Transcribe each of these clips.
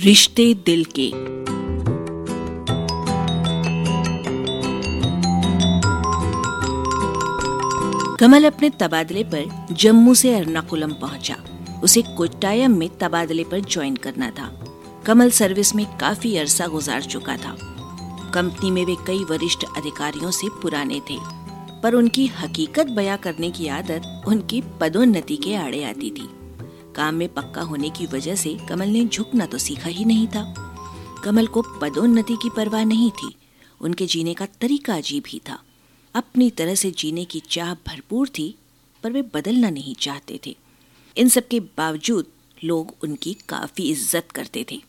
रिश्ते दिल के। कमल अपने तबादले पर जम्मू से एर्नाकुलम पहुंचा। उसे कोट्टायम में तबादले पर ज्वाइन करना था। कमल सर्विस में काफी अरसा गुजार चुका था। कंपनी में वे कई वरिष्ठ अधिकारियों से पुराने थे, पर उनकी हकीकत बयां करने की आदत उनकी पदोन्नति के आड़े आती थी। काम में पक्का होने की वजह से कमल ने झुकना तो सीखा ही नहीं था। कमल को पदोन्नति की परवाह नहीं थी, उनके जीने का तरीका अजीब ही था। अपनी तरह से जीने की चाह भरपूर थी, पर वे बदलना नहीं चाहते थे। इन सब के बावजूद लोग उनकी काफी इज्जत करते थे।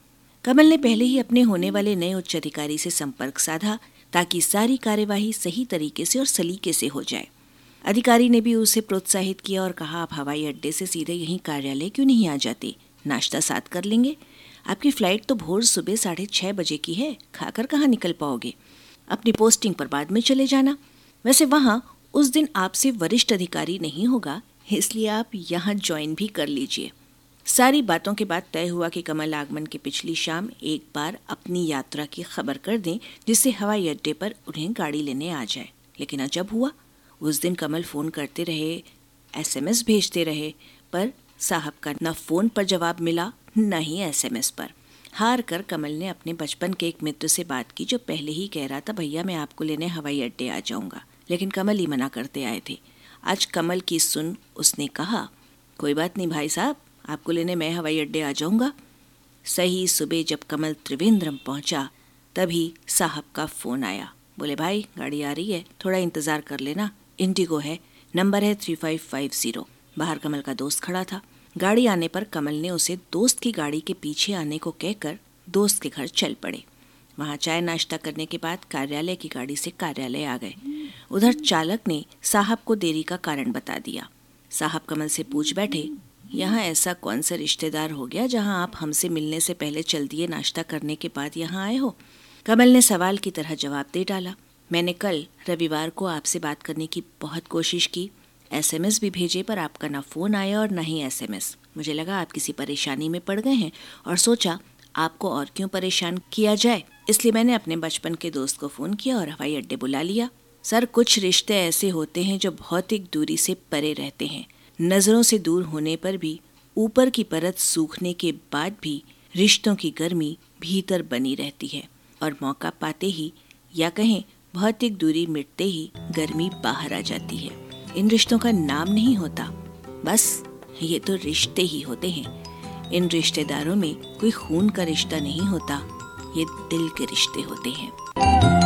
कमल ने पहले ही अपने होने वाले नए उच्च अधिकारी से संपर्क साधा ताकि सारी कार्यवाही सही तरीके से और सलीके से हो जाए। अधिकारी ने भी उसे प्रोत्साहित किया और कहा, आप हवाई अड्डे से सीधे यहीं कार्यालय क्यों नहीं आ जाते? नाश्ता साथ कर लेंगे। आपकी फ्लाइट तो भोर सुबह 6:30 बजे की है, खाकर कहाँ निकल पाओगे? अपनी पोस्टिंग पर बाद में चले जाना। वैसे वहाँ उस दिन आपसे वरिष्ठ अधिकारी नहीं होगा, इसलिए आप यहाँ ज्वाइन भी कर लीजिए। सारी बातों के बाद तय हुआ कि कमल आगमन की पिछली शाम एक बार अपनी यात्रा की खबर कर दें, जिससे हवाई अड्डे पर उन्हें गाड़ी लेने आ जाए। लेकिन अजब हुआ, उस दिन कमल फोन करते रहे, SMS भेजते रहे, पर साहब का न फोन पर जवाब मिला न ही SMS पर। हार कर कमल ने अपने बचपन के एक मित्र से बात की, जो पहले ही कह रहा था, भैया मैं आपको लेने हवाई अड्डे आ जाऊंगा। लेकिन कमल ही मना करते आए थे। आज कमल की सुन उसने कहा, कोई बात नहीं भाई साहब, आपको लेने मैं हवाई अड्डे आ जाऊंगा। सही सुबह जब कमल त्रिवेंद्रम पहुंचा, तभी साहब का फोन आया। बोले, भाई गाड़ी आ रही है, थोड़ा इंतजार कर लेना, इंडिगो है, नंबर है 3550। बाहर कमल का दोस्त खड़ा था। गाड़ी आने पर कमल ने उसे दोस्त की गाड़ी के पीछे आने को कहकर दोस्त के घर चल पड़े। वहां चाय नाश्ता करने के बाद कार्यालय की गाड़ी से कार्यालय आ गए। उधर चालक ने साहब को देरी का कारण बता दिया। साहब कमल से पूछ बैठे, यहाँ ऐसा कौन सा रिश्तेदार हो गया जहाँ आप हमसे मिलने से पहले चल दिए, नाश्ता करने के बाद यहाँ आए हो? कमल ने सवाल की तरह जवाब दे डाला, मैंने कल रविवार को आपसे बात करने की बहुत कोशिश की, SMS भी भेजे, पर आपका ना फोन आया और ना ही SMS। मुझे लगा आप किसी परेशानी में पड़ गए हैं और सोचा आपको और क्यों परेशान किया जाए, इसलिए मैंने अपने बचपन के दोस्त को फोन किया और हवाई अड्डे बुला लिया। सर, कुछ रिश्ते ऐसे होते हैं जो भौतिक दूरी से परे रहते हैं। नजरों से दूर होने पर भी, ऊपर की परत सूखने के बाद भी रिश्तों की गर्मी भीतर बनी रहती है और मौका पाते ही, या कहें भौतिक दूरी मिटते ही, गर्मी बाहर आ जाती है। इन रिश्तों का नाम नहीं होता, बस ये तो रिश्ते ही होते हैं। इन रिश्तेदारों में कोई खून का रिश्ता नहीं होता, ये दिल के रिश्ते होते हैं।